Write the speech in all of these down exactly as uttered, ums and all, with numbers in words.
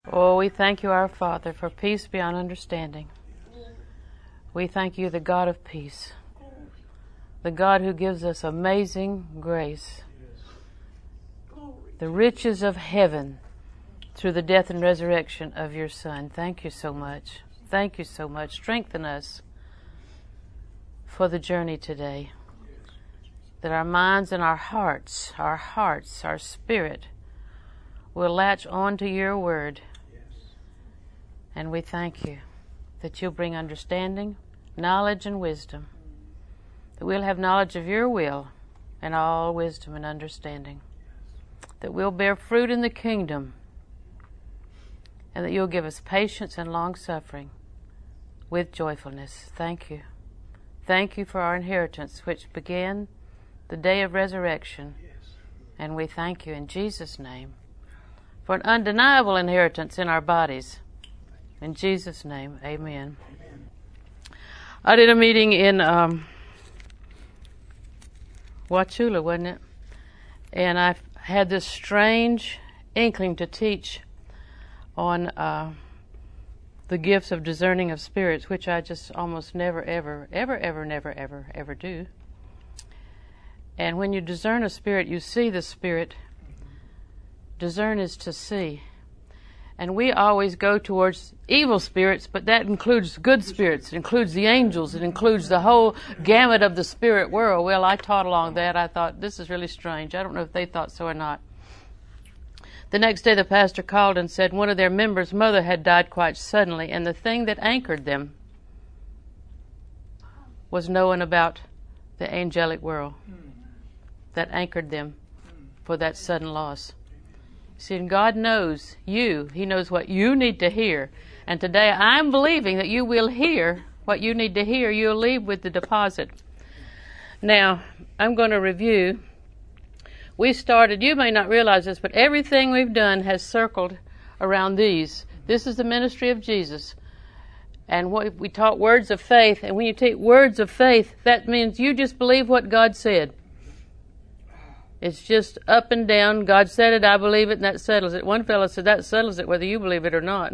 Oh, we thank you, our Father, for peace beyond understanding. We thank you, the God of peace, the God who gives us amazing grace, the riches of heaven through the death and resurrection of your Son. Thank you so much. Thank you so much. Strengthen us for the journey today, that our minds and our hearts, our hearts, our spirit will latch on to your word. And we thank you that you'll bring understanding, knowledge, and wisdom, that we'll have knowledge of your will and all wisdom and understanding, that we'll bear fruit in the kingdom, and that you'll give us patience and long-suffering with joyfulness. Thank you. Thank you for our inheritance, which began the day of resurrection. And we thank you in Jesus' name for an undeniable inheritance in our bodies. In Jesus' name, amen. Amen. I did a meeting in um, Wauchula, wasn't it? And I had this strange inkling to teach on uh, the gifts of discerning of spirits, which I just almost never, ever, ever, ever, never, ever, ever do. And when you discern a spirit, you see the spirit. Discern is to see. And we always go towards evil spirits, but that includes good spirits. It includes the angels. It includes the whole gamut of the spirit world. Well, I taught along that. I thought, this is really strange. I don't know if they thought so or not. The next day, the pastor called and said one of their members' mother had died quite suddenly, and the thing that anchored them was knowing about the angelic world that anchored them for that sudden loss. See, and God knows you. He knows what you need to hear. And today I'm believing that you will hear what you need to hear. You'll leave with the deposit. Now, I'm going to review. We started, you may not realize this, but everything we've done has circled around these. This is the ministry of Jesus. And what we taught words of faith. And when you take words of faith, that means you just believe what God said. It's just up and down. God said it, I believe it, and that settles it. One fellow said that settles it whether you believe it or not.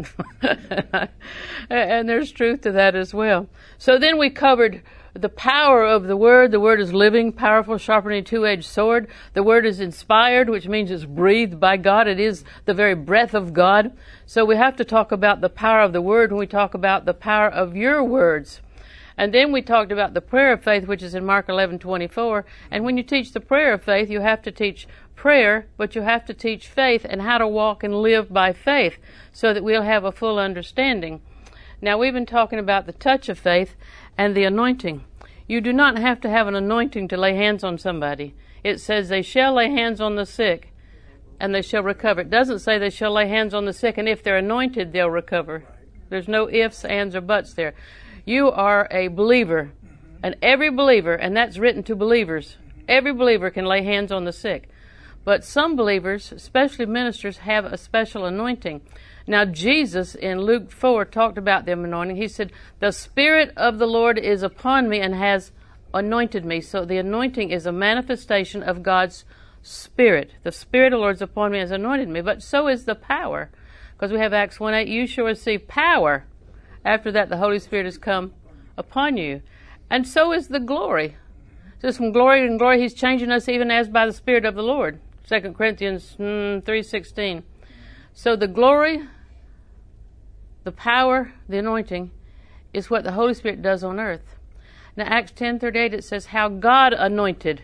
And there's truth to that as well. So then we covered the power of the Word. The Word is living, powerful, sharper than a two-edged sword. The Word is inspired, which means it's breathed by God. It is the very breath of God. So we have to talk about the power of the Word when we talk about the power of your words. And then we talked about the prayer of faith, which is in Mark eleven twenty-four. And when you teach the prayer of faith, you have to teach prayer, but you have to teach faith and how to walk and live by faith so that we'll have a full understanding. Now, we've been talking about the touch of faith and the anointing. You do not have to have an anointing to lay hands on somebody. It says they shall lay hands on the sick and they shall recover. It doesn't say they shall lay hands on the sick and if they're anointed, they'll recover. There's no ifs, ands, or buts there. You are a believer, and every believer, and that's written to believers, every believer can lay hands on the sick. But some believers, especially ministers, have a special anointing. Now, Jesus in Luke four talked about the anointing. He said, the Spirit of the Lord is upon me and has anointed me. So the anointing is a manifestation of God's Spirit. The Spirit of the Lord is upon me and has anointed me. But so is the power. Because we have Acts one eight, you shall receive power. After that, the Holy Spirit has come upon you. And so is the glory. Just from glory to glory, He's changing us even as by the Spirit of the Lord. Second Corinthians mm, three sixteen. So the glory, the power, the anointing is what the Holy Spirit does on earth. Now, Acts ten thirty-eight, it says how God anointed.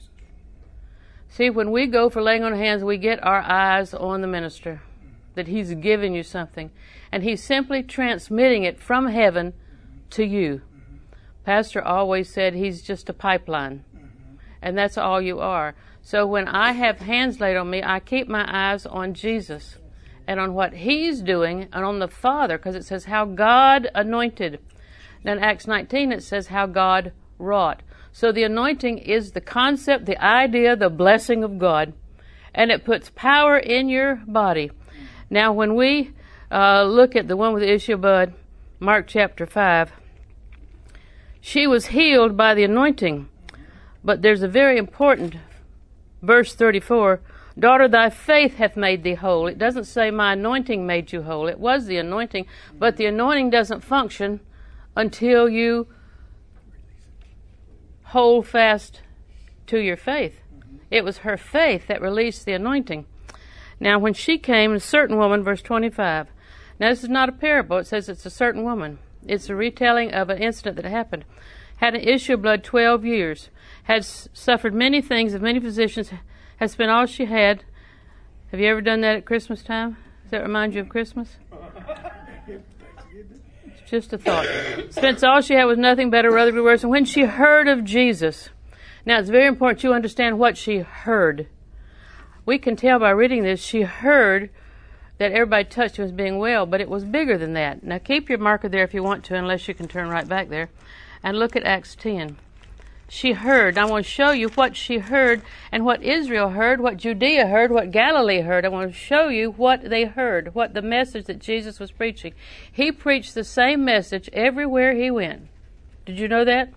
See, when we go for laying on hands, we get our eyes on the minister, that He's giving you something. And He's simply transmitting it from heaven to you. Pastor always said he's just a pipeline. And that's all you are. So when I have hands laid on me, I keep my eyes on Jesus and on what He's doing and on the Father, because it says how God anointed. Then Acts nineteen, it says how God wrought. So the anointing is the concept, the idea, the blessing of God. And it puts power in your body. Now, when we uh, look at the one with the issue of blood, Mark chapter five, she was healed by the anointing. But there's a very important verse thirty-four. Daughter, thy faith hath made thee whole. It doesn't say my anointing made you whole. It was the anointing, but the anointing doesn't function until you hold fast to your faith. It was her faith that released the anointing. Now, when she came, a certain woman, verse twenty-five. Now, this is not a parable. It says it's a certain woman. It's a retelling of an incident that happened. Had an issue of blood twelve years. Had s- suffered many things of many physicians. Has spent all she had. Have you ever done that at Christmas time? Does that remind you of Christmas? It's just a thought. Spent all she had with nothing better, rather be worse. And when she heard of Jesus, now it's very important you understand what she heard. We can tell by reading this, she heard that everybody touched him as being well, but it was bigger than that. Now keep your marker there if you want to, unless you can turn right back there. And look at Acts ten. She heard. I want to show you what she heard and what Israel heard, what Judea heard, what Galilee heard. I want to show you what they heard, what the message that Jesus was preaching. He preached the same message everywhere he went. Did you know that?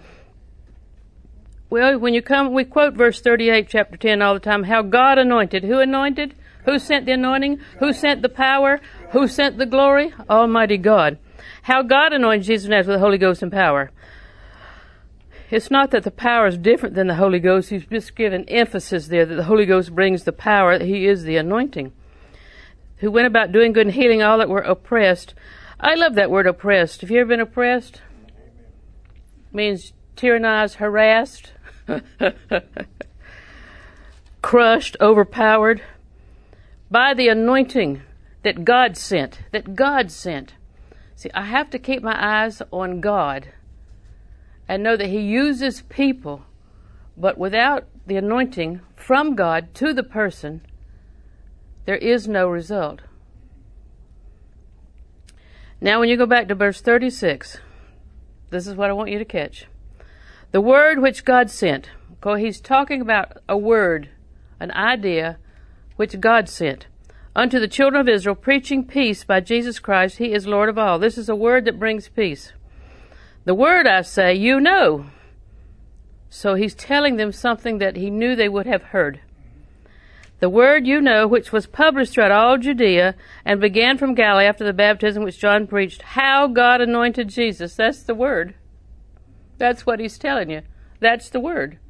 Well, when you come, we quote verse thirty-eight, chapter ten all the time, how God anointed. Who anointed? Who sent the anointing? Who sent the power? Who sent the glory? Almighty God. How God anointed Jesus of Nazareth with the Holy Ghost and power. It's not that the power is different than the Holy Ghost. He's just given emphasis there that the Holy Ghost brings the power, that he is the anointing. Who went about doing good and healing all that were oppressed. I love that word oppressed. Have you ever been oppressed? It means tyrannized, harassed, crushed, overpowered by the anointing that God sent, that God sent. See, I have to keep my eyes on God and know that he uses people, but without the anointing from God to the person, there is no result. Now when you go back to verse thirty-six, this is what I want you to catch. The word which God sent. Okay, he's talking about a word, an idea, which God sent. Unto the children of Israel, preaching peace by Jesus Christ, he is Lord of all. This is a word that brings peace. The word, I say, you know. So he's telling them something that he knew they would have heard. The word you know, which was published throughout all Judea, and began from Galilee after the baptism which John preached, how God anointed Jesus. That's the word. That's what he's telling you. That's the word.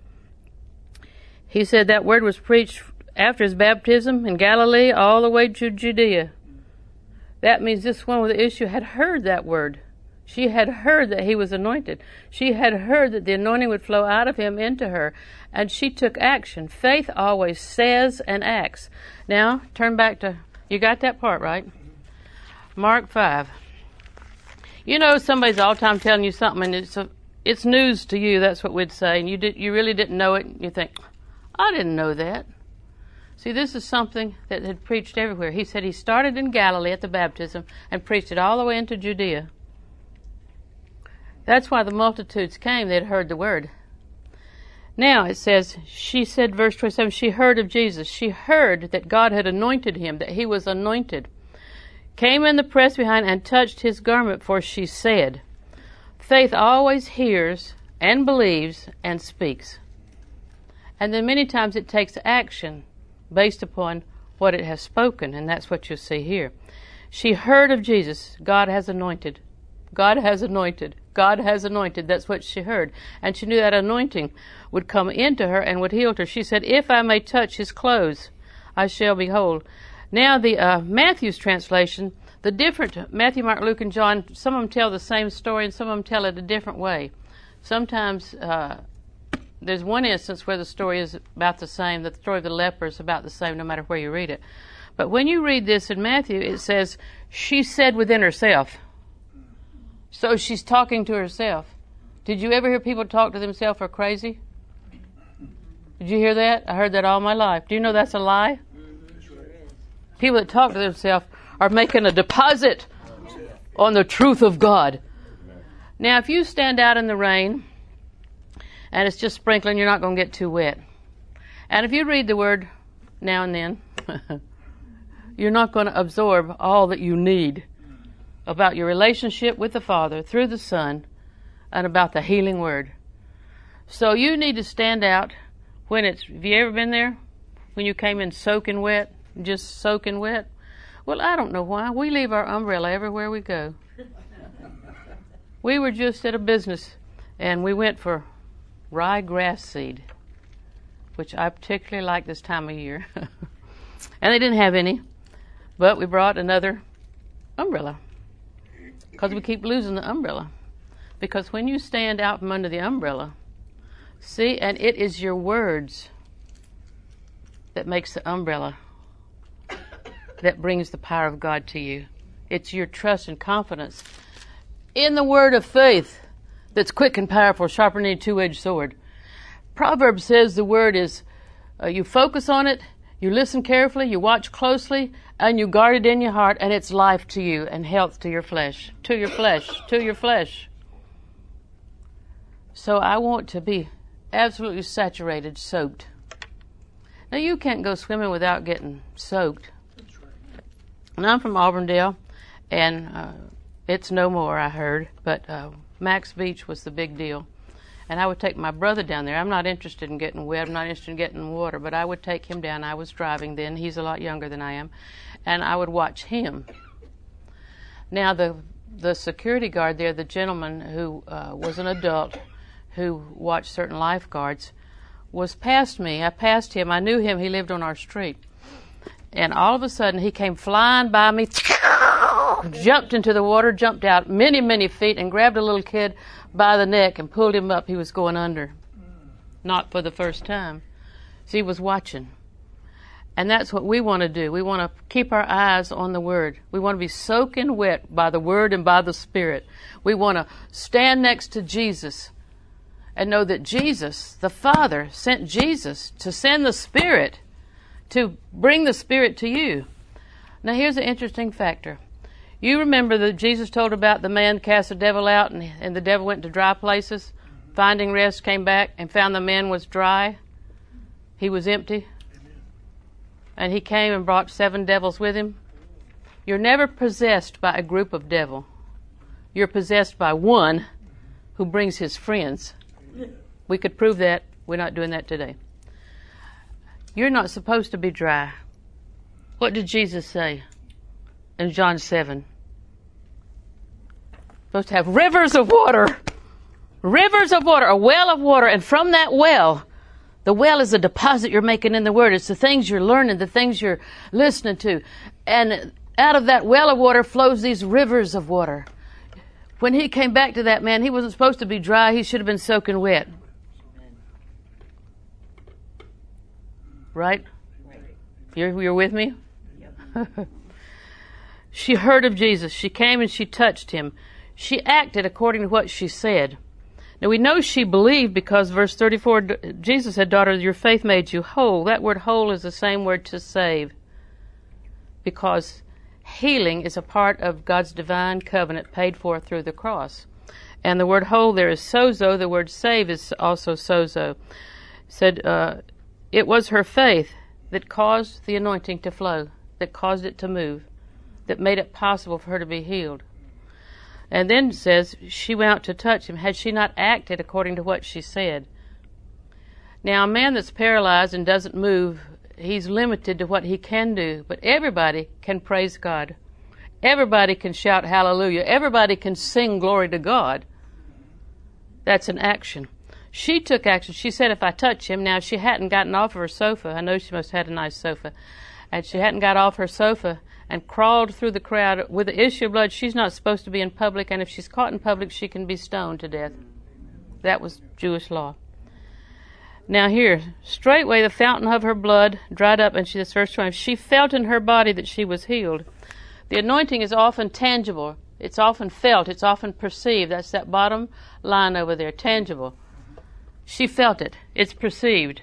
He said that word was preached after his baptism in Galilee all the way to Judea. That means this one with the issue had heard that word. She had heard that he was anointed. She had heard that the anointing would flow out of him into her, and she took action. Faith always says and acts. Now, turn back to, you got that part, right? Mark five. You know somebody's all the time telling you something, and it's a, it's news to you, that's what we'd say, and you did, you really didn't know it, and you think, I didn't know that. See, this is something that had preached everywhere. He said he started in Galilee at the baptism and preached it all the way into Judea. That's why the multitudes came. They'd heard the word. Now it says, she said, verse twenty-seven, she heard of Jesus. She heard that God had anointed him, that he was anointed. Came in the press behind and touched his garment, for she said, faith always hears and believes and speaks. And then many times it takes action based upon what it has spoken, and that's what you see here. She heard of Jesus. God has anointed. God has anointed. God has anointed. That's what she heard. And she knew that anointing would come into her and would heal her. She said, if I may touch his clothes, I shall be whole. Now the uh, Matthew's translation, the different, Matthew, Mark, Luke, and John, some of them tell the same story and some of them tell it a different way. Sometimes uh, there's one instance where the story is about the same, that the story of the leper is about the same no matter where you read it. But when you read this in Matthew, it says, she said within herself. So she's talking to herself. Did you ever hear people talk to themselves are crazy? Did you hear that? I heard that all my life. Do you know that's a lie? People that talk to themselves are making a deposit on the truth of God. Now, if you stand out in the rain and it's just sprinkling, you're not going to get too wet. And if you read the word now and then, you're not going to absorb all that you need about your relationship with the Father through the Son and about the healing word. So you need to stand out when it's, have you ever been there? when you came in soaking wet, just soaking wet? Well, I don't know why. We leave our umbrella everywhere we go. We were just at a business, and we went for rye grass seed, which I particularly like this time of year. And they didn't have any, but we brought another umbrella because we keep losing the umbrella. Because when you stand out from under the umbrella, see, and it is your words that makes the umbrella, that brings the power of God to you. It's your trust and confidence in the word of faith that's quick and powerful, sharper than any two-edged sword. Proverbs says the word is, uh, you focus on it, you listen carefully, you watch closely, and you guard it in your heart, and it's life to you and health to your flesh, to your flesh, to your flesh. So I want to be absolutely saturated, soaked. Now, you can't go swimming without getting soaked. And I'm from Auburndale, and uh, it's no more, I heard, but uh, Max Beach was the big deal. And I would take my brother down there. I'm not interested in getting wet. I'm not interested in getting in water, but I would take him down. I was driving then. He's a lot younger than I am. And I would watch him. Now, the the security guard there, the gentleman who uh, was an adult who watched certain lifeguards, was past me. I passed him. I knew him. He lived on our street. And all of a sudden, he came flying by me, jumped into the water, jumped out many, many feet, and grabbed a little kid by the neck and pulled him up. He was going under. Not for the first time. So he was watching. And that's what we want to do. We want to keep our eyes on the Word. We want to be soaking wet by the Word and by the Spirit. We want to stand next to Jesus and know that Jesus, the Father, sent Jesus to send the Spirit, to bring the Spirit to you. Now here's an interesting factor. You remember that Jesus told about the man cast the devil out, and, and the devil went to dry places, finding rest, came back and found the man was dry. He was empty. And he came and brought seven devils with him. You're never possessed by a group of devil. You're possessed by one who brings his friends. We could prove that. We're not doing that today. You're not supposed to be dry. What did Jesus say in John seven? Supposed to have rivers of water. Rivers of water, a well of water. And from that well, the well is a deposit you're making in the Word. It's the things you're learning, the things you're listening to. And out of that well of water flows these rivers of water. When he came back to that man, he wasn't supposed to be dry. He should have been soaking wet. Right? You're, you're with me? Yep. She heard of Jesus. She came and she touched him. She acted according to what she said. Now we know she believed because verse thirty-four, Jesus said, "Daughter, your faith made you whole." That word whole is the same word to save. Because healing is a part of God's divine covenant paid for through the cross. And the word whole there is sozo. The word save is also sozo. Said, uh, it was her faith that caused the anointing to flow, that caused it to move, that made it possible for her to be healed. And then it says she went out to touch him. Had she not acted according to what she said? Now, a man that's paralyzed and doesn't move, he's limited to what he can do. But everybody can praise God. Everybody can shout hallelujah. Everybody can sing glory to God. That's an action. She took action. She said, if I touch him, now she hadn't gotten off of her sofa. I know she must have had a nice sofa. And she hadn't got off her sofa and crawled through the crowd with the issue of blood. She's not supposed to be in public, and if she's caught in public, she can be stoned to death. That was Jewish law. Now here, straightway the fountain of her blood dried up, and she, this verse twenty, she felt in her body that she was healed. The anointing is often tangible. It's often felt. It's often perceived. That's that bottom line over there, tangible. She felt it. It's perceived.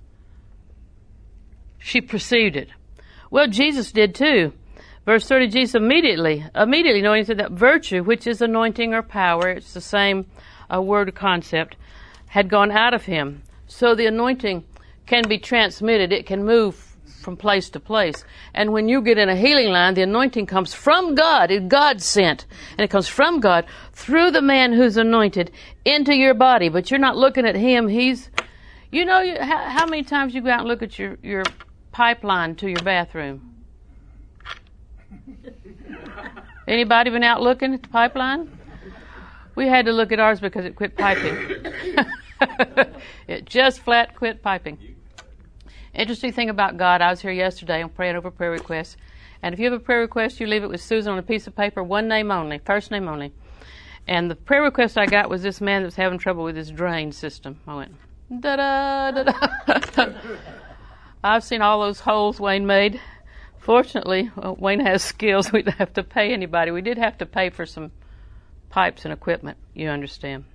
She perceived it. Well, Jesus did too. Verse thirty, Jesus immediately, immediately knowing that virtue, which is anointing or power, it's the same uh, word concept, had gone out of him. So the anointing can be transmitted. It can move from place to place. And when you get in a healing line, the anointing comes from God. It's God sent. And it comes from God through the man who's anointed into your body. But you're not looking at him. He's, you know, you, how, how many times you go out and look at your, your pipeline to your bathroom? Anybody been out looking at the pipeline? We had to look at ours because it quit piping. It just flat quit piping. Interesting thing about God, I was here yesterday and praying over prayer requests. And if you have a prayer request, you leave it with Susan on a piece of paper, one name only, first name only. And the prayer request I got was this man that was having trouble with his drain system. I went, da-da, da-da. I've seen all those holes Wayne made. Fortunately, well, Wayne has skills. We didn't have to pay anybody. We did have to pay for some pipes and equipment, you understand.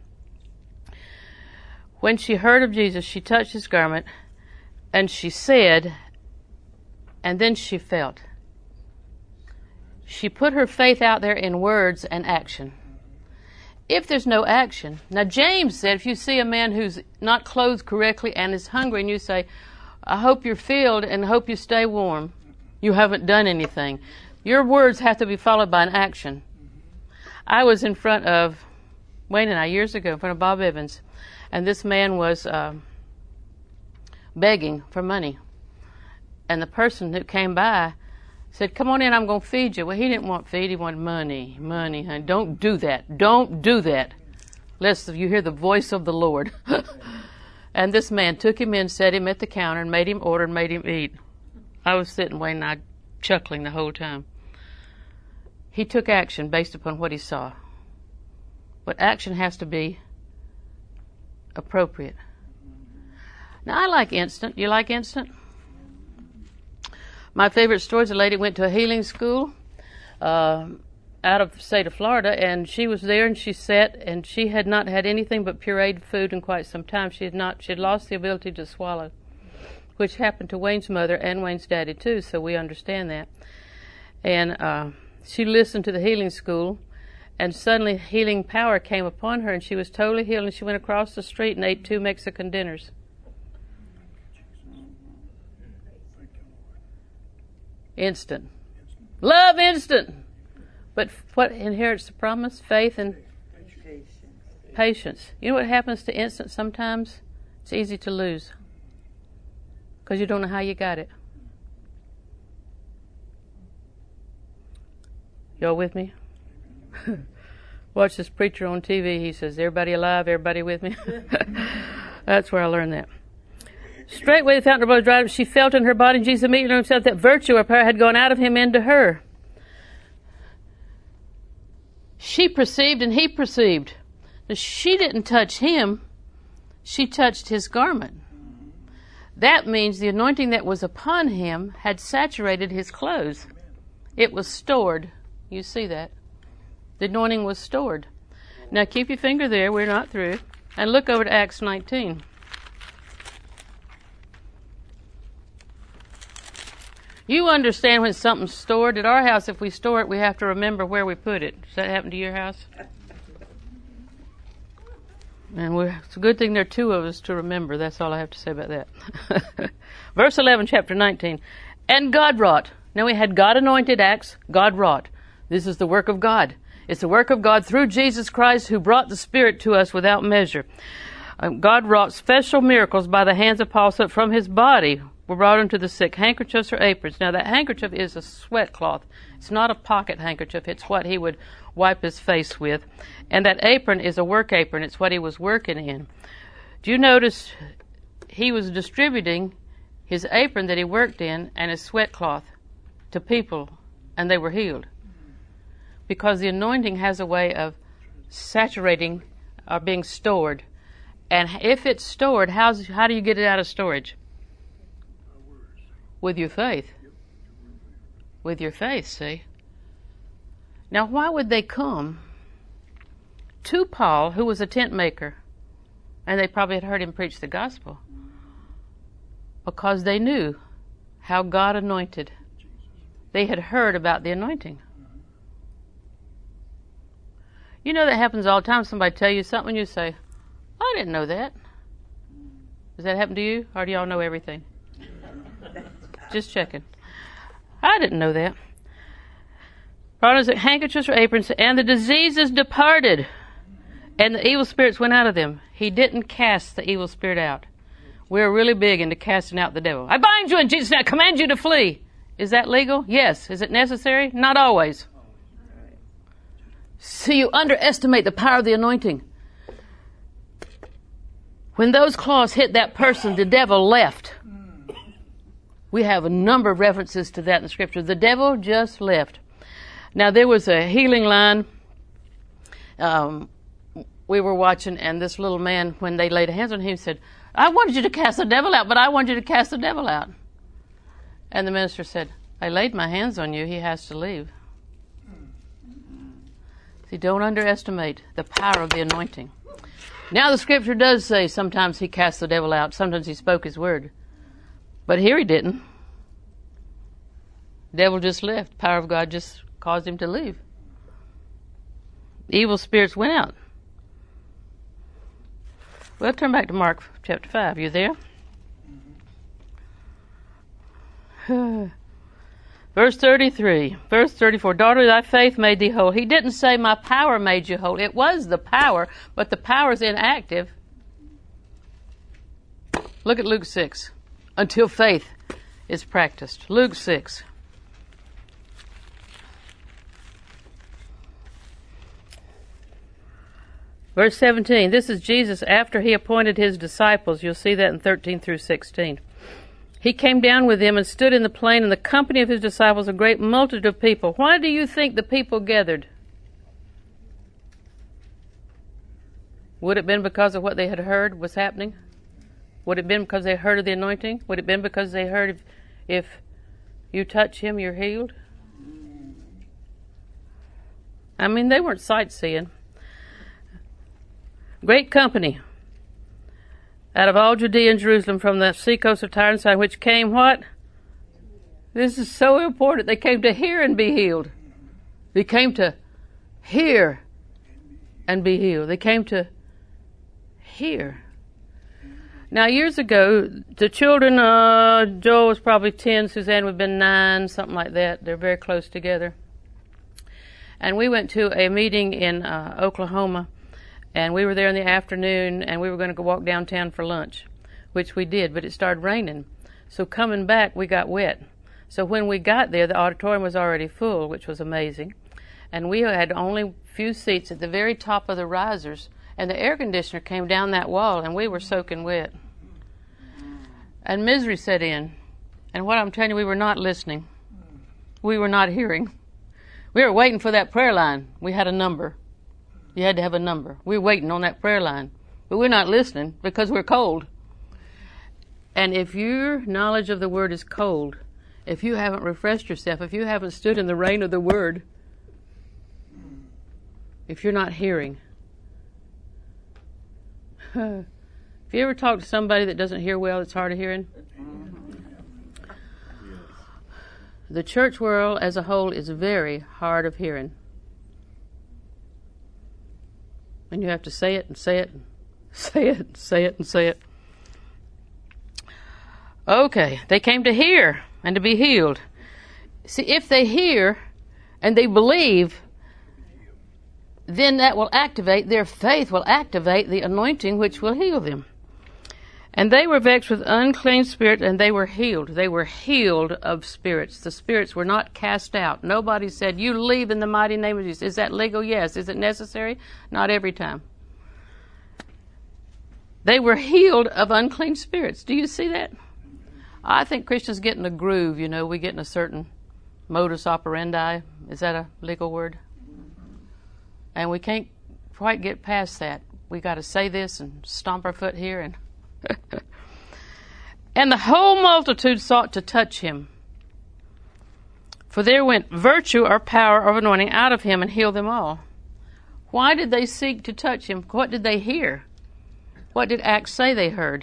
When she heard of Jesus, she touched his garment, and she said, and then she felt. She put her faith out there in words and action. If there's no action, now James said, if you see a man who's not clothed correctly and is hungry, and you say, I hope you're filled and hope you stay warm, you haven't done anything. Your words have to be followed by an action. I was in front of Wayne and I years ago, in front of Bob Evans, and this man was uh, begging for money. And the person who came by said, come on in, I'm going to feed you. Well, he didn't want feed, he wanted money, money. Honey. Don't do that. Don't do that, lest you hear the voice of the Lord. And this man took him in, set him at the counter, and made him order and made him eat. I was sitting, Wayne and I, chuckling the whole time. He took action based upon what he saw. But action has to be appropriate. Now, I like instant. You like instant? My favorite story is a lady went to a healing school uh, out of the state of Florida, and she was there, and she sat, and she had not had anything but pureed food in quite some time. She had not. She had lost the ability to swallow, which happened to Wayne's mother and Wayne's daddy too. So we understand that. And uh, she listened to the healing school, and suddenly healing power came upon her, and she was totally healed. And she went across the street and ate two Mexican dinners. Instant. Love instant. But what inherits the promise? Faith and patience. You know what happens to instant sometimes? It's easy to lose. Because you don't know how you got it. Y'all with me? Watch this preacher on T V. He says, everybody alive, everybody with me? That's where I learned that. Straightway the fountain of blood dried up. She felt in her body, and Jesus immediately knew himself that virtue or power had gone out of him into her. She perceived and he perceived. She didn't touch him. She touched his garment. That means the anointing that was upon him had saturated his clothes. It was stored. You see that? The anointing was stored. Now keep your finger there. We're not through. And look over to Acts nineteen. You understand when something's stored. At our house, if we store it, we have to remember where we put it. Does that happen to your house? And we're, it's a good thing there are two of us to remember. That's all I have to say about that. Verse eleven, chapter nineteen. And God wrought. Now we had God anointed acts. God wrought. This is the work of God. It's the work of God through Jesus Christ, who brought the Spirit to us without measure. Um, God wrought special miracles by the hands of Paul, so that from his body were brought unto the sick handkerchiefs or aprons. Now that handkerchief is a sweat cloth. It's not a pocket handkerchief. It's what he would wipe his face with. And that apron is a work apron. It's what he was working in. Do you notice he was distributing his apron that he worked in and his sweat cloth to people, and they were healed? Because the anointing has a way of saturating or being stored. And if it's stored, how's, how do you get it out of storage? With your faith. With your faith, see? Now, why would they come to Paul, who was a tent maker, and they probably had heard him preach the gospel? Because they knew how God anointed. They had heard about the anointing. You know that happens all the time. Somebody tell you something, you say, I didn't know that. Does that happen to you? Or do y'all know everything? Just checking. I didn't know that. Brought us handkerchiefs or aprons, and the diseases departed, and the evil spirits went out of them. He didn't cast the evil spirit out. We're really big into casting out the devil. I bind you in Jesus' name. I command you to flee. Is that legal? Yes. Is it necessary? Not always. So you underestimate the power of the anointing. When those claws hit that person, the devil left. We have a number of references to that in the scripture. The devil just left. Now, there was a healing line um, we were watching, and this little man, when they laid hands on him, said, I wanted you to cast the devil out, but I wanted you to cast the devil out. And the minister said, I laid my hands on you. He has to leave. See, don't underestimate the power of the anointing. Now, the scripture does say sometimes he cast the devil out. Sometimes he spoke his word. But here he didn't. The devil just left. The power of God just caused him to leave. The evil spirits went out. Well, turn back to Mark chapter five. You there? Verse thirty-three. Verse thirty-four. Daughter, thy faith made thee whole. He didn't say my power made you whole. It was the power, but the power is inactive. Look at Luke six. Until faith is practiced. Luke six. Verse seventeen. This is Jesus after he appointed his disciples. You'll see that in thirteen through sixteen. He came down with them and stood in the plain in the company of his disciples, a great multitude of people. Why do you think the people gathered? Would it have been because of what they had heard was happening? Would it have been because they heard of the anointing? Would it have been because they heard if, if you touch him, you're healed? I mean, they weren't sightseeing. Great company out of all Judea and Jerusalem from the seacoast of Tyre and Sidon, which came what? This is so important. They came to hear and be healed. They came to hear and be healed. They came to hear. Now, years ago, the children, uh, Joel was probably ten, Suzanne would have been nine, something like that. They're very close together. And we went to a meeting in uh, Oklahoma, and we were there in the afternoon, and we were going to go walk downtown for lunch, which we did, but it started raining. So coming back, we got wet. So when we got there, the auditorium was already full, which was amazing. And we had only a few seats at the very top of the risers, and the air conditioner came down that wall, and we were soaking wet. And misery set in. And what I'm telling you, we were not listening. We were not hearing. We were waiting for that prayer line. We had a number. You had to have a number. We were waiting on that prayer line. But we're not listening because we're cold. And if your knowledge of the Word is cold, if you haven't refreshed yourself, if you haven't stood in the rain of the Word, if you're not hearing, have you ever talked to somebody that doesn't hear well, that's hard of hearing? The church world as a whole is very hard of hearing. And you have to say it and say it and say it and say it and say it. Okay, they came to hear and to be healed. See, if they hear and they believe, then that will activate, their faith will activate the anointing which will heal them. And they were vexed with unclean spirits, and they were healed. They were healed of spirits. The spirits were not cast out. Nobody said, you leave in the mighty name of Jesus. Is that legal? Yes. Is it necessary? Not every time. They were healed of unclean spirits. Do you see that? I think Christians get in a groove, you know. We get in a certain modus operandi. Is that a legal word? And we can't quite get past that. We got to say this and stomp our foot here. And and the whole multitude sought to touch him. For there went virtue or power of anointing out of him and healed them all. Why did they seek to touch him? What did they hear? What did Acts say they heard?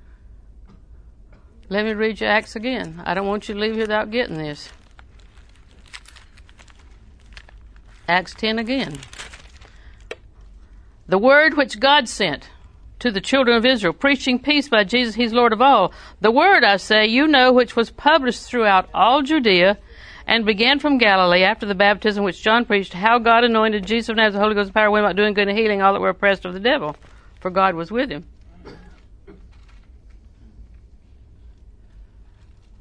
Let me read you Acts again. I don't want you to leave here without getting this. Acts ten again. The word which God sent to the children of Israel, preaching peace by Jesus, he's Lord of all. The word, I say, you know, which was published throughout all Judea and began from Galilee after the baptism which John preached, how God anointed Jesus of Nazareth, the Holy Ghost and power, went about doing good and healing all that were oppressed of the devil, for God was with him.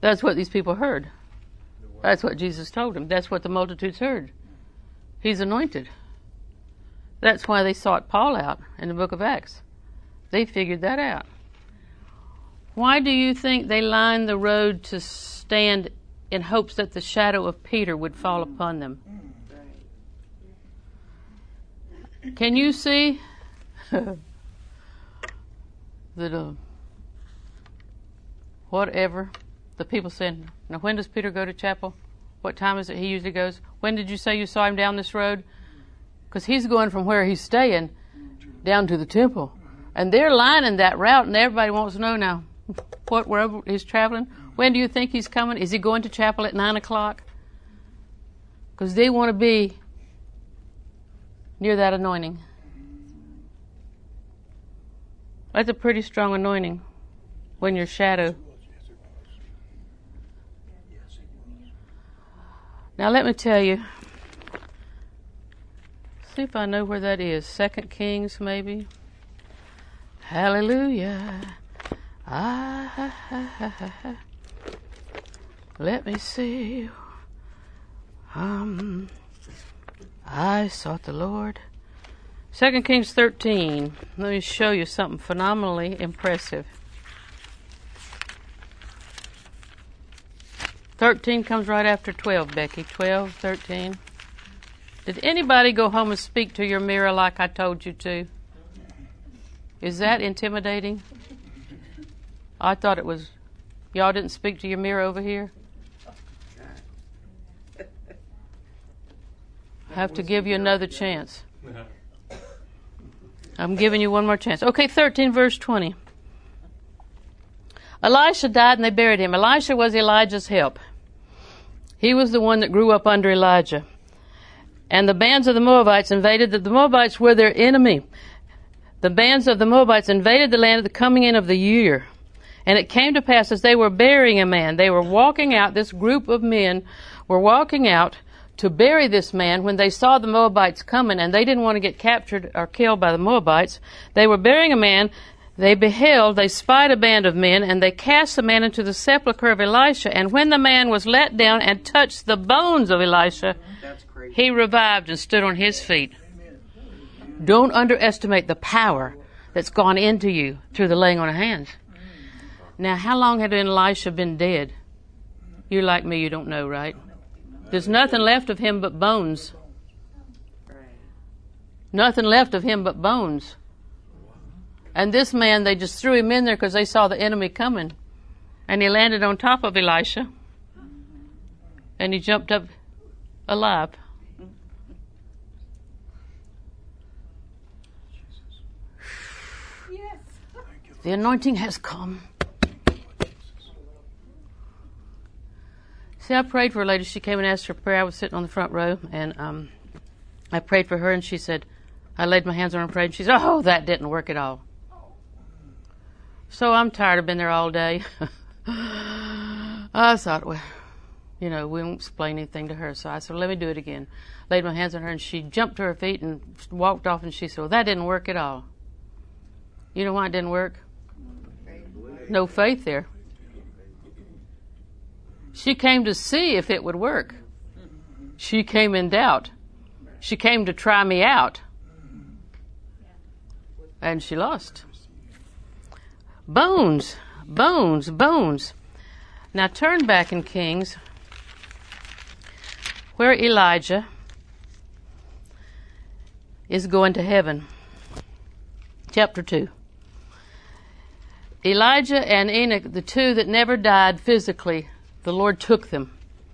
That's what these people heard. That's what Jesus told them. That's what the multitudes heard. He's anointed. That's why they sought Paul out in the book of Acts. They figured that out. Why do you think they lined the road to stand in hopes that the shadow of Peter would fall upon them? Can you see that uh, whatever the people saying, now when does Peter go to chapel? What time is it he usually goes? When did you say you saw him down this road? Because he's going from where he's staying down to the temple. And they're lining that route, and everybody wants to know now what wherever he's traveling. When do you think he's coming? Is he going to chapel at nine o'clock? Because they want to be near that anointing. That's a pretty strong anointing when your shadow. Now let me tell you. See if I know where that is. Second Kings, maybe. Hallelujah. Ah, let me see. Um, I sought the Lord. Second Kings thirteen. Let me show you something phenomenally impressive. thirteen comes right after twelve, Becky. twelve, thirteen. Did anybody go home and speak to your mirror like I told you to? Is that intimidating? I thought it was. Y'all didn't speak to your mirror over here? I have to give you another chance. I'm giving you one more chance. Okay, thirteen, verse twenty. Elisha died and they buried him. Elisha was Elijah's help. He was the one that grew up under Elijah. And the bands of the Moabites invaded. The, the Moabites were their enemy. The bands of the Moabites invaded the land at the coming in of the year. And it came to pass as they were burying a man, they were walking out, this group of men were walking out to bury this man when they saw the Moabites coming, and they didn't want to get captured or killed by the Moabites. They were burying a man. They beheld, they spied a band of men, and they cast the man into the sepulchre of Elisha. And when the man was let down and touched the bones of Elisha, he revived and stood on his feet. Don't underestimate the power that's gone into you through the laying on of hands. Now, how long had Elisha been dead? You're like me, you don't know, right? There's nothing left of him but bones. Nothing left of him but bones. And this man, they just threw him in there because they saw the enemy coming. And he landed on top of Elisha. And he jumped up alive. Yes. The anointing has come. See, I prayed for a lady. She came and asked for prayer. I was sitting on the front row, and um, I prayed for her, and she said, I laid my hands on her and prayed, and she said, oh, that didn't work at all. So I'm tired of being there all day. I thought, well, you know, we won't explain anything to her. So I said, let me do it again. Laid my hands on her, and she jumped to her feet and walked off, and she said, well, that didn't work at all. You know why it didn't work? No faith there. She came to see if it would work. She came in doubt. She came to try me out. And she lost. Bones, bones, bones. Now turn back in Kings where Elijah is going to heaven. Chapter two. Elijah and Enoch, the two that never died physically, the Lord took them.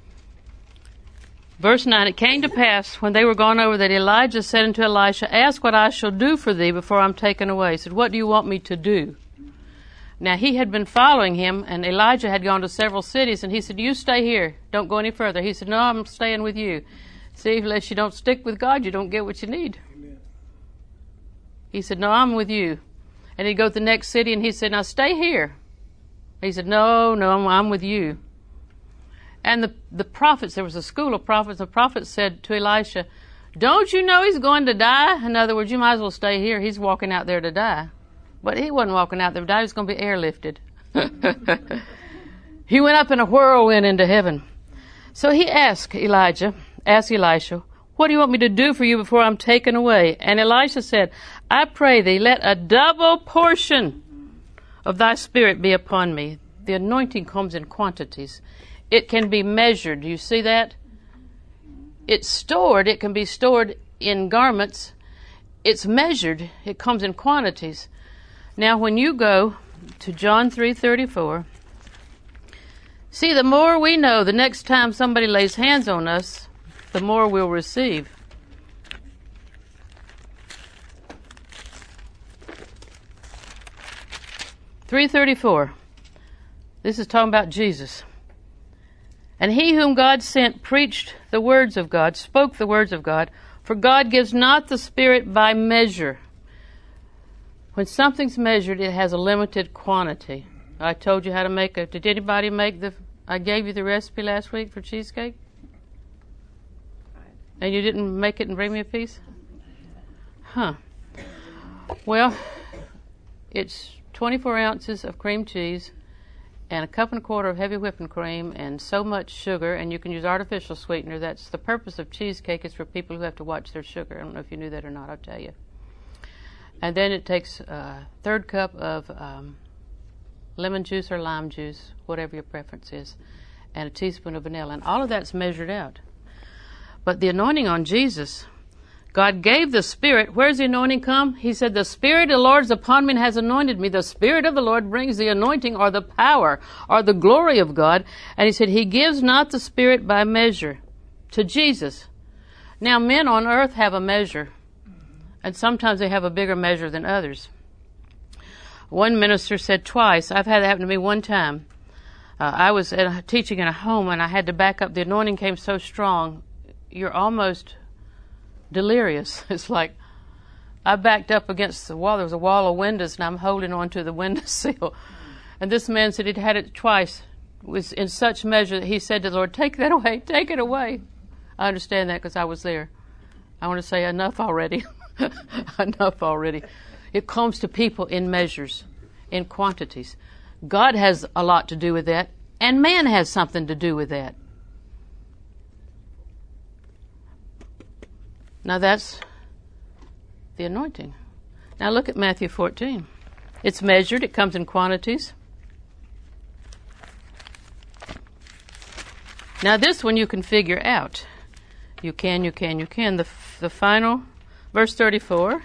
Verse nine, it came to pass when they were gone over that Elijah said unto Elisha, ask what I shall do for thee before I'm taken away. He said, what do you want me to do? Now he had been following him, and Elijah had gone to several cities, and he said, you stay here. Don't go any further. He said, no, I'm staying with you. See, unless you don't stick with God, you don't get what you need. Amen. He said, no, I'm with you. And he'd go to the next city, and he said, now stay here. He said, no, no, I'm, I'm with you. And the, the prophets, there was a school of prophets, the prophets said to Elisha, don't you know he's going to die? In other words, you might as well stay here. He's walking out there to die. But he wasn't walking out there to die. He was going to be airlifted. He went up in a whirlwind into heaven. So he asked Elijah, asked Elisha, what do you want me to do for you before I'm taken away? And Elisha said, I pray thee, let a double portion of thy spirit be upon me. The anointing comes in quantities. It can be measured. Do you see that? It's stored. It can be stored in garments. It's measured. It comes in quantities. Now, when you go to John three thirty-four, see, the more we know, the next time somebody lays hands on us, the more we'll receive. three thirty-four. This is talking about Jesus. And he whom God sent preached the words of God, spoke the words of God, for God gives not the Spirit by measure. When something's measured, it has a limited quantity. I told you how to make a, did anybody make the, I gave you the recipe last week for cheesecake? And you didn't make it and bring me a piece? Huh. Well, it's twenty-four ounces of cream cheese and a cup and a quarter of heavy whipping cream and so much sugar, and you can use artificial sweetener. That's the purpose of cheesecake, is for people who have to watch their sugar. I don't know if you knew that or not, I'll tell you. And then it takes a third cup of um, lemon juice or lime juice, whatever your preference is, and a teaspoon of vanilla. And all of that's measured out. But the anointing on Jesus, God gave the Spirit. Where's the anointing come? He said, the Spirit of the Lord is upon me and has anointed me. The Spirit of the Lord brings the anointing or the power or the glory of God. And he said, he gives not the Spirit by measure to Jesus. Now, men on earth have a measure, and sometimes they have a bigger measure than others. One minister said twice, I've had it happen to me one time. Uh, I was at a, teaching in a home, and I had to back up. The anointing came so strong, you're almost delirious. It's like I backed up against the wall. There was a wall of windows, and I'm holding on to the windowsill. And this man said he'd had it twice. It was in such measure that he said to the Lord, take that away, take it away. I understand that because I was there. I want to say enough already. Enough already. It comes to people in measures, in quantities. God has a lot to do with that, and man has something to do with that. Now that's the anointing. Now look at Matthew fourteen. It's measured. It comes in quantities. Now this one you can figure out. You can, you can, you can. The, the final, verse thirty-four.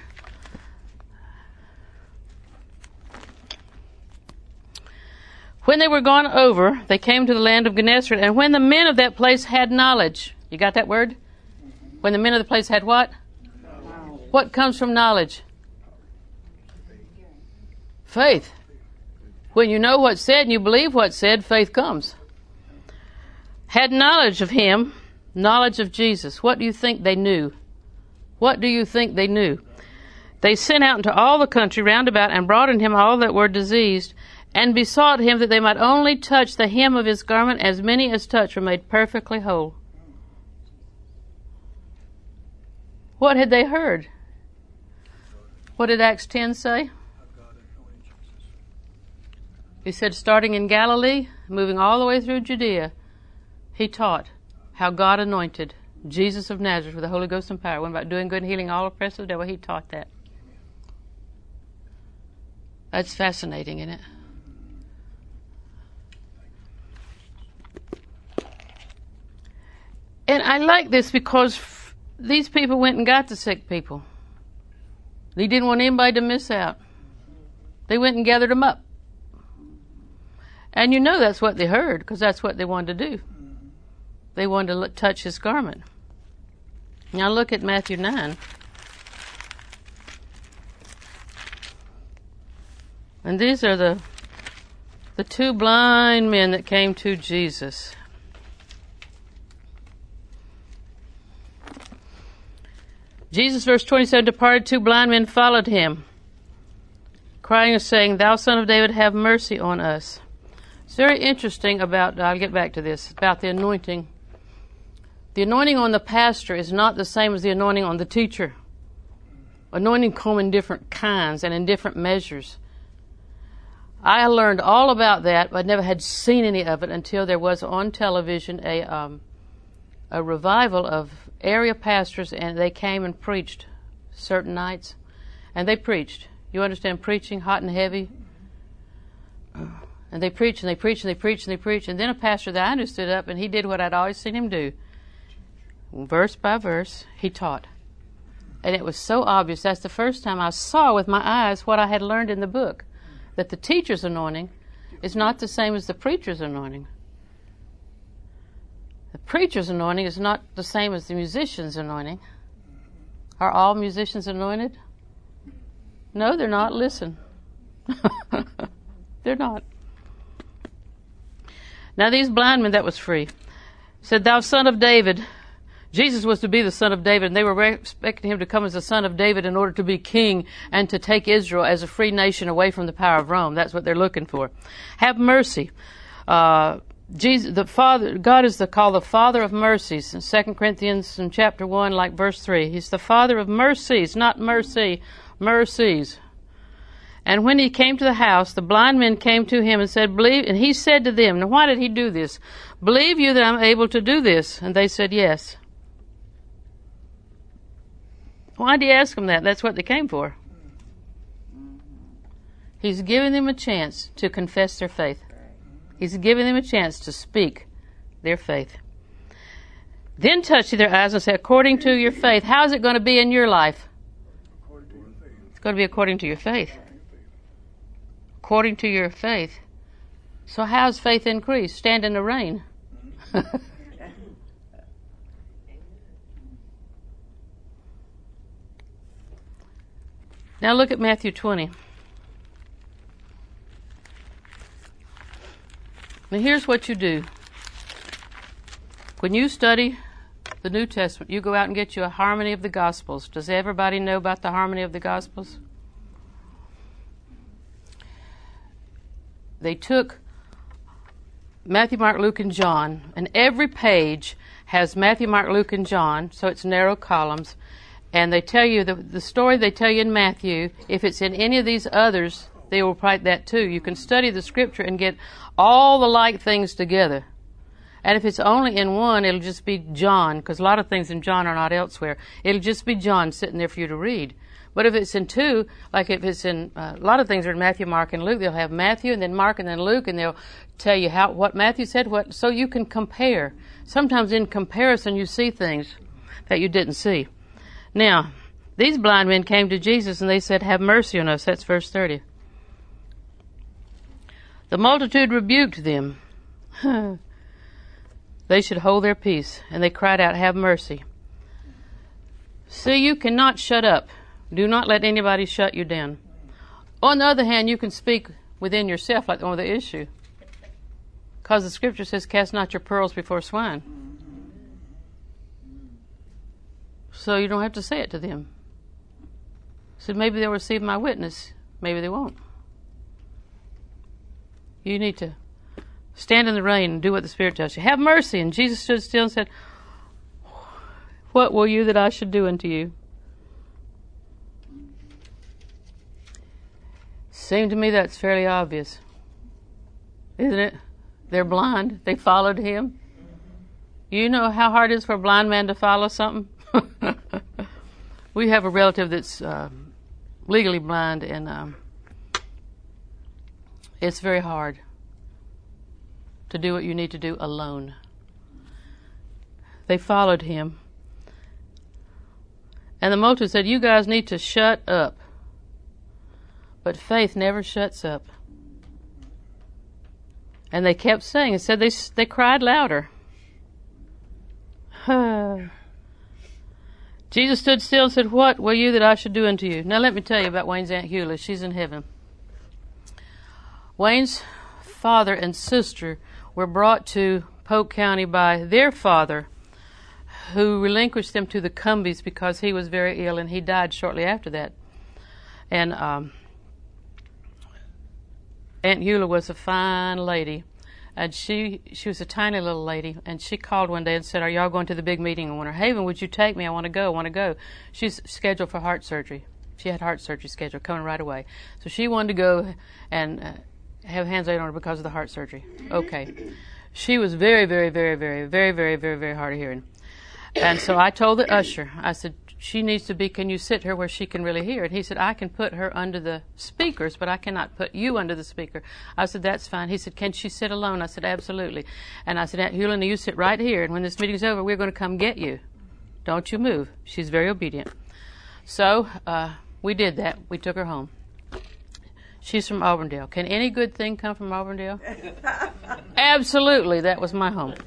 When they were gone over, they came to the land of Gennesaret, and when the men of that place had knowledge. You got that word? When the men of the place had what? Knowledge. What comes from knowledge? Faith. When you know what's said and you believe what's said, faith comes. Had knowledge of him, knowledge of Jesus. What do you think they knew? What do you think they knew? They sent out into all the country round about and brought in him all that were diseased, and besought him that they might only touch the hem of his garment. As many as touched were made perfectly whole. What had they heard? What did Acts ten say? He said, starting in Galilee, moving all the way through Judea, he taught how God anointed Jesus of Nazareth with the Holy Ghost and power. Went about doing good and healing all oppressed of the devil. He taught that. That's fascinating, isn't it? And I like this because these people went and got the sick people. They didn't want anybody to miss out. They went and gathered them up. And you know that's what they heard, because that's what they wanted to do. They wanted to look, touch his garment. Now look at Matthew nine. And these are the the two blind men that came to Jesus. Jesus, verse twenty-seven, departed, two blind men followed him, crying and saying, Thou Son of David, have mercy on us. It's very interesting about, I'll get back to this, about the anointing. The anointing on the pastor is not the same as the anointing on the teacher. Anointing come in different kinds and in different measures. I learned all about that, but never had seen any of it until there was on television a um, a revival of area pastors, and they came and preached certain nights. And they preached. You understand preaching, hot and heavy? And they preached, and they preached, and they preached, and they preached. And then a pastor that I knew stood up, and he did what I'd always seen him do. Verse by verse, he taught. And it was so obvious. That's the first time I saw with my eyes what I had learned in the book, that the teacher's anointing is not the same as the preacher's anointing. The preacher's anointing is not the same as the musician's anointing. Are all musicians anointed? No, they're not. Listen. They're not. Now these blind men, that was free, said, "Thou son of David." Jesus was to be the son of David, and they were expecting him to come as the son of David in order to be king and to take Israel as a free nation away from the power of Rome. That's what they're looking for. Have mercy. Uh, Jesus, the Father, God is the, called the Father of mercies. In Second Corinthians in chapter one, like verse three, He's the Father of mercies, not mercy, mercies. And when he came to the house, the blind men came to him and said, "Believe," and he said to them, now why did he do this? "Believe you that I'm able to do this?" And they said, "Yes." Why did he ask them that? That's what they came for. He's giving them a chance to confess their faith. He's giving them a chance to speak their faith. Then touched he their eyes and said, "According to your faith." How is it going to be in your life? It's going to be according to your faith. According to your faith. So how's faith increased? Stand in the rain. Now look at Matthew twenty. Now here's what you do. When you study the New Testament, you go out and get you a harmony of the Gospels. Does everybody know about the harmony of the Gospels? They took Matthew, Mark, Luke, and John, and every page has Matthew, Mark, Luke, and John, so it's narrow columns. And they tell you, the, the story they tell you in Matthew, if it's in any of these others, they will write that too. You can study the scripture and get all the like things together. And if it's only in one, it'll just be John, because a lot of things in John are not elsewhere. It'll just be John sitting there for you to read. But if it's in two, like if it's in, uh, a lot of things are in Matthew, Mark, and Luke, they'll have Matthew and then Mark and then Luke, and they'll tell you how what Matthew said, what, so you can compare. Sometimes in comparison you see things that you didn't see. Now, these blind men came to Jesus and they said, "Have mercy on us." That's verse thirty. The multitude rebuked them. They should hold their peace. And they cried out, "Have mercy." See, you cannot shut up. Do not let anybody shut you down. On the other hand, you can speak within yourself like on the issue. Because the scripture says, "Cast not your pearls before swine." So you don't have to say it to them. So maybe they'll receive my witness. Maybe they won't. You need to stand in the rain and do what the Spirit tells you. Have mercy. And Jesus stood still and said, "What will you that I should do unto you?" Seemed to me that's fairly obvious. Isn't it? They're blind. They followed him. You know how hard it is for a blind man to follow something? We have a relative that's uh, legally blind, and um, it's very hard to do what you need to do alone. They followed him. And the multitude said, "You guys need to shut up." But faith never shuts up. And they kept saying, it said they, they cried louder. Jesus stood still and said, "What will you that I should do unto you?" Now let me tell you about Wayne's Aunt Hewlett. She's in heaven. Wayne's father and sister were brought to Polk County by their father, who relinquished them to the Cumbies because he was very ill, and he died shortly after that. And um, Aunt Hewlett was a fine lady. And she she was a tiny little lady, and she called one day and said, "Are y'all going to the big meeting in Winter Haven? Would you take me? I want to go, I want to go." She's scheduled for heart surgery. She had heart surgery scheduled, coming right away. So she wanted to go, and uh, have hands laid on her because of the heart surgery. Okay. She was very, very, very, very, very, very, very, very hard of hearing. And so I told the usher, I said, she needs to be, can you sit her where she can really hear? And he said, I can put her under the speakers, but I cannot put you under the speaker. I said, that's fine. He said, can she sit alone? I said, absolutely. And I said, Aunt Hewlin, you sit right here. And when this meeting's over, we're going to come get you. Don't you move. She's very obedient. So uh, we did that. We took her home. She's from Auburndale. Can any good thing come from Auburndale? Absolutely. That was my home.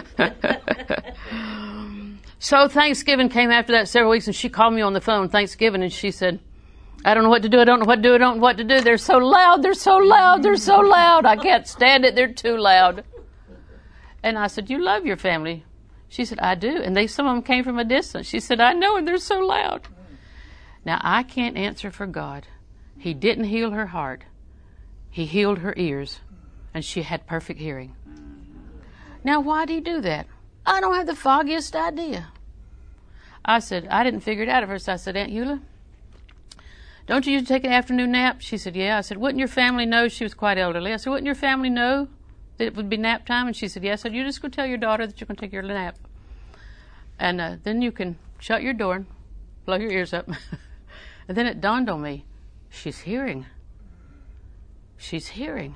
So Thanksgiving came after that several weeks, and she called me on the phone Thanksgiving, and she said, I don't know what to do. I don't know what to do. I don't know what to do. They're so loud. They're so loud. They're so loud. I can't stand it. They're too loud. And I said, you love your family. She said, I do. And they, some of them came from a distance. She said, I know, and they're so loud. Now, I can't answer for God. He didn't heal her heart. He healed her ears, and she had perfect hearing. Now, why did he do that? I don't have the foggiest idea. I said, I didn't figure it out at first. I said, Aunt Eula, don't you usually take an afternoon nap? She said, yeah. I said, wouldn't your family know? She was quite elderly. I said, wouldn't your family know that it would be nap time? And she said, yes. I said, you just go tell your daughter that you're going to take your nap. And uh, then you can shut your door and blow your ears up. And then it dawned on me, she's hearing. She's hearing.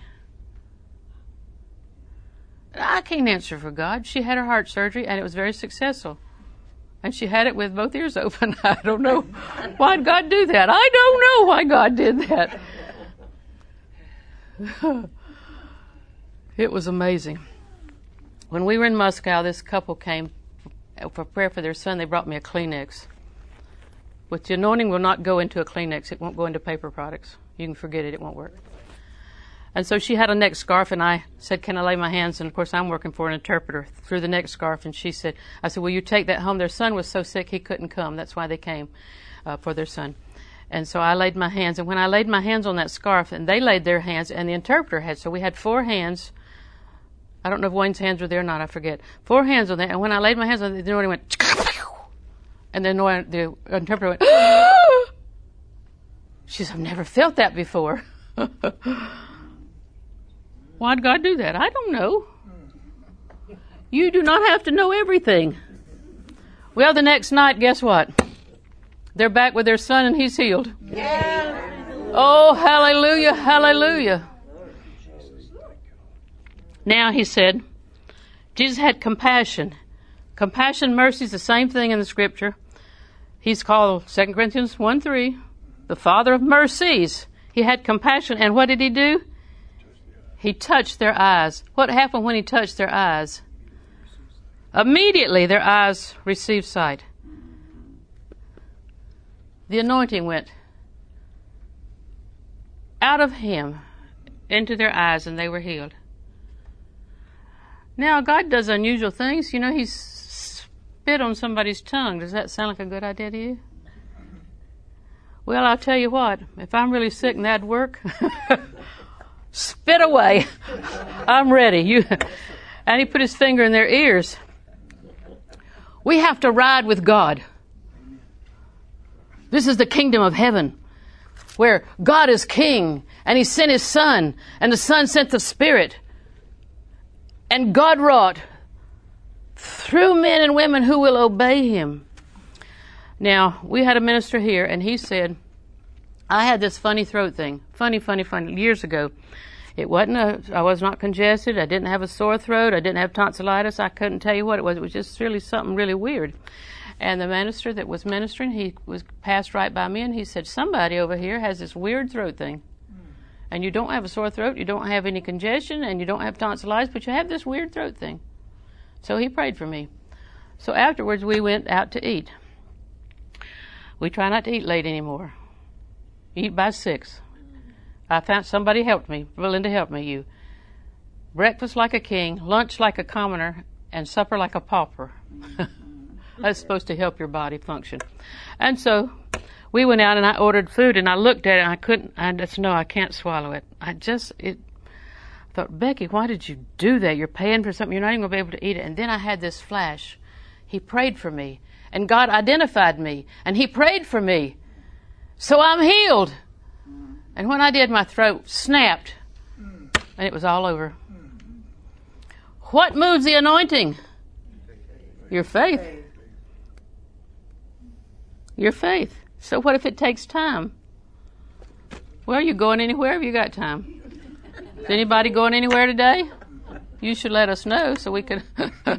I can't answer for God. She had her heart surgery, and it was very successful. And she had it with both ears open. I don't know why did God do that. I don't know why God did that. It was amazing. When we were in Moscow, this couple came for prayer for their son. They brought me a Kleenex. With the anointing will not go into a Kleenex. It won't go into paper products. You can forget it. It won't work. And so she had a neck scarf, and I said, can I lay my hands? And, of course, I'm working for an interpreter through the neck scarf. And she said, I said, will you take that home? Their son was so sick he couldn't come. That's why they came uh, for their son. And so I laid my hands. And when I laid my hands on that scarf, and they laid their hands, and the interpreter had, so we had four hands. I don't know if Wayne's hands were there or not. I forget. Four hands on there. And when I laid my hands on it, the anointing went, and then the interpreter went, she said, I've never felt that before. Why'd God do that? I don't know. You do not have to know everything. Well, the next night, guess what? They're back with their son, and he's healed. Yeah. Oh, hallelujah, hallelujah. Now, he said, Jesus had compassion. Compassion, mercy is the same thing in the Scripture. He's called, Second Corinthians one three, the Father of mercies. He had compassion, and what did he do? He touched their eyes. What happened when he touched their eyes? Immediately their eyes received sight. The anointing went out of him into their eyes, and they were healed. Now, God does unusual things. You know, he spit on somebody's tongue. Does that sound like a good idea to you? Well, I'll tell you what. If I'm really sick and that'd work, spit away. I'm ready. You, and he put his finger in their ears. We have to ride with God. This is the kingdom of heaven, where God is king, and he sent his son, and the son sent the Spirit. And God wrought through men and women who will obey him. Now, we had a minister here, and he said, I had this funny throat thing. Funny, funny, funny. Years ago. It wasn't a, I was not congested. I didn't have a sore throat. I didn't have tonsillitis. I couldn't tell you what it was. It was just really something really weird. And the minister that was ministering, he was passed right by me, and he said, somebody over here has this weird throat thing. And you don't have a sore throat, you don't have any congestion, and you don't have tonsillitis, but you have this weird throat thing. So he prayed for me. So afterwards, we went out to eat. We try not to eat late anymore. Eat by six. I found somebody helped me. Belinda helped me. You. Breakfast like a king, lunch like a commoner, and supper like a pauper. That's supposed to help your body function. And so we went out and I ordered food, and I looked at it and I couldn't, I just, no, I can't swallow it. I just, it, I thought, Becky, why did you do that? You're paying for something, you're not even going to be able to eat it. And then I had this flash. He prayed for me, and God identified me, and he prayed for me. So I'm healed. And when I did, my throat snapped. and it was all over. What moves the anointing? Your faith. Your faith. So what if it takes time? Well, you're going anywhere if you got time. Is anybody going anywhere today? You should let us know so we could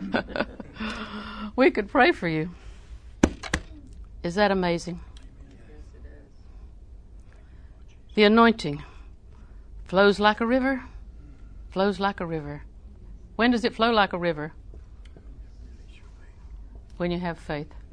we could pray for you. Is that amazing? The anointing flows like a river, flows like a river. When does it flow like a river? When you have faith.